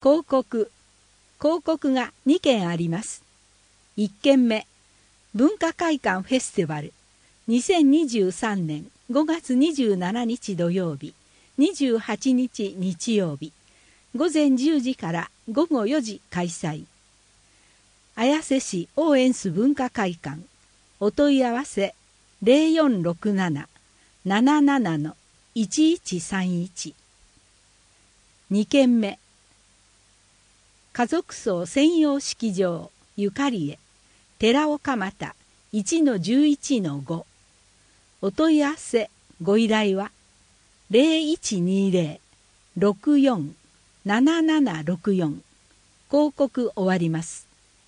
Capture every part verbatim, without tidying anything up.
広告広告がにけんあります。いっけんめ、文化会館フェスティバルにせんにじゅうさんねんごがつにじゅうしちにち土曜日、にじゅうはちにち日曜日、ごぜんじゅうじからごごよじ開催。綾瀬市オーエンス文化会館、お問い合わせゼロよんろくなな なななな のいちいちさんいち。にけんめ、家族葬専用式場ゆかりへ寺岡又 いちのじゅういちのご。お問い合わせご依頼はゼロいちにゼロ ろくよん ななななろくよん。広告終わります。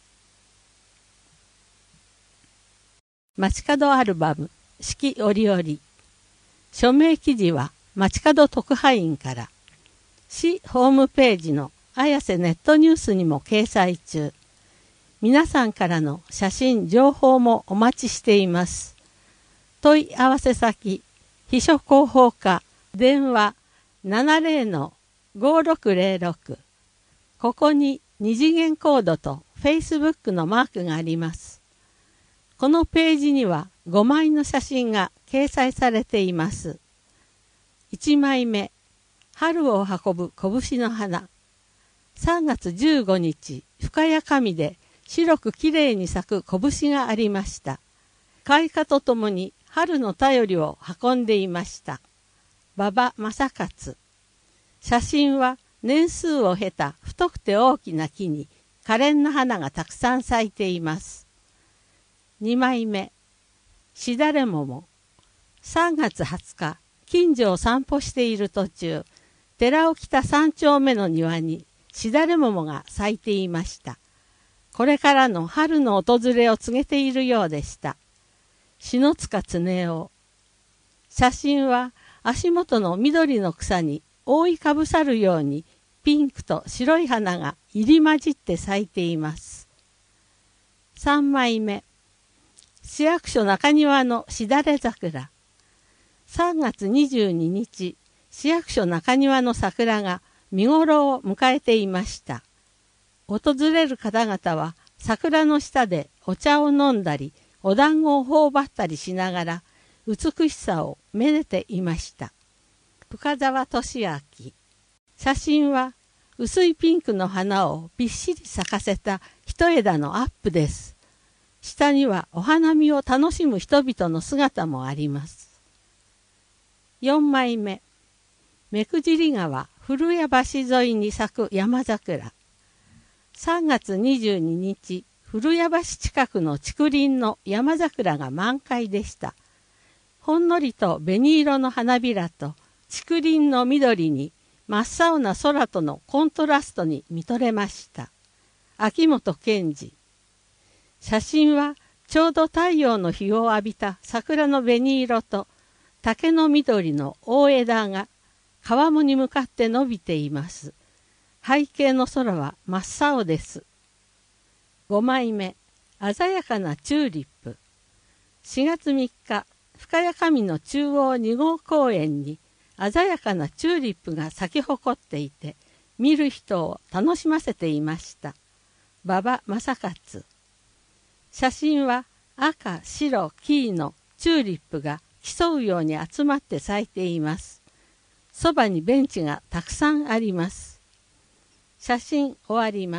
街角アルバム四季折々。署名記事は街角特派員から。市ホームページの綾瀬ネットニュースにも掲載中。皆さんからの写真情報もお待ちしています。問い合わせ先、秘書広報課、電話 ななゼロのごろくゼロろく。ここに二次元コードと Facebook のマークがあります。このページにはごまいの写真が掲載されています。いちまいめ、春を運ぶ拳の花。さんがつじゅうごにち、深谷上で白くきれいに咲く拳がありました。開花とともに春の便りを運んでいました。馬場正勝。写真は年数を経た太くて大きな木に可憐な花がたくさん咲いています。にまいめ、しだれ桃。さんがつはつか、近所を散歩している途中、寺尾北三丁目の庭にしだれ桃が咲いていました。これからの春の訪れを告げているようでした。篠塚恒夫。写真は足元の緑の草に覆いかぶさるようにピンクと白い花が入り混じって咲いています。さんまいめ、市役所中庭のしだれ桜。さんがつにじゅうににち、市役所中庭の桜が見頃を迎えていました。訪れる方々は桜の下でお茶を飲んだり、お団子を頬張ったりしながら美しさをめでていました。深沢俊明。写真は薄いピンクの花をびっしり咲かせた一枝のアップです。下にはお花見を楽しむ人々の姿もあります。よんまいめ、目久尻川古谷橋沿いに咲く山桜。さんがつにじゅうににち、古谷橋近くの竹林の山桜が満開でした。ほんのりと紅色の花びらと竹林の緑に真っ青な空とのコントラストに見とれました。秋元健二。写真はちょうど太陽の日を浴びた桜の紅色と竹の緑の大枝が川面に向かって伸びています。背景の空は真っ青です。ごまいめ、鮮やかなチューリップ。しがつみっか、深谷上の中央にごう公園に鮮やかなチューリップが咲き誇っていて、見る人を楽しませていました。馬場正勝。写真は赤、白、黄のチューリップが競うように集まって咲いています。そばにベンチがたくさんあります。写真終わります。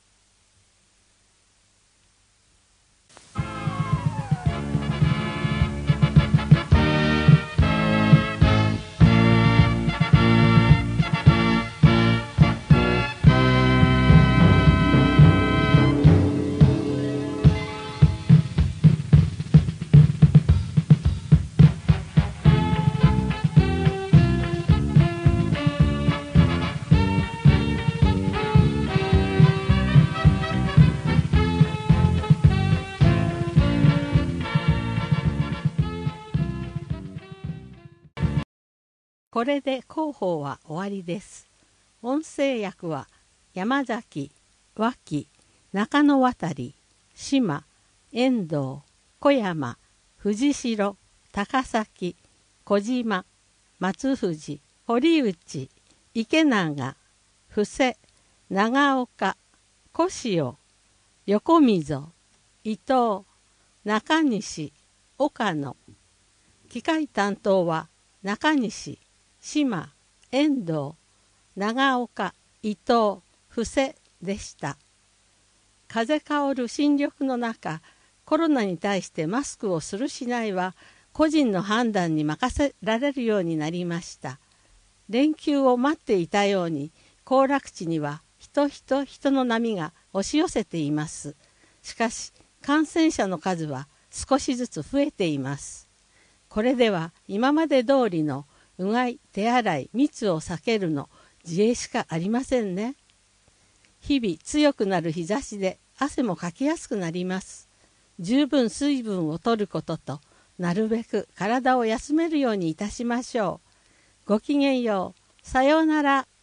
これで広報は終わりです。音声訳は山崎、脇、中野渡、島、遠藤、小山、藤代、高崎、小島、松藤、堀内、池永、布施、 長岡、小塩、横溝、伊藤、中西、岡野。機械担当は中西、島、遠藤、長岡、伊藤、布施でした。風香る新緑の中、コロナに対してマスクをするしないは個人の判断に任せられるようになりました。連休を待っていたように行楽地には人人人の波が押し寄せています。しかし感染者の数は少しずつ増えています。これでは今まで通りのうがい、手洗い、密を避けるの自衛しかありませんね。日々強くなる日差しで汗もかきやすくなります。十分水分を摂ることと、なるべく体を休めるようにいたしましょう。ごきげんよう。さようなら。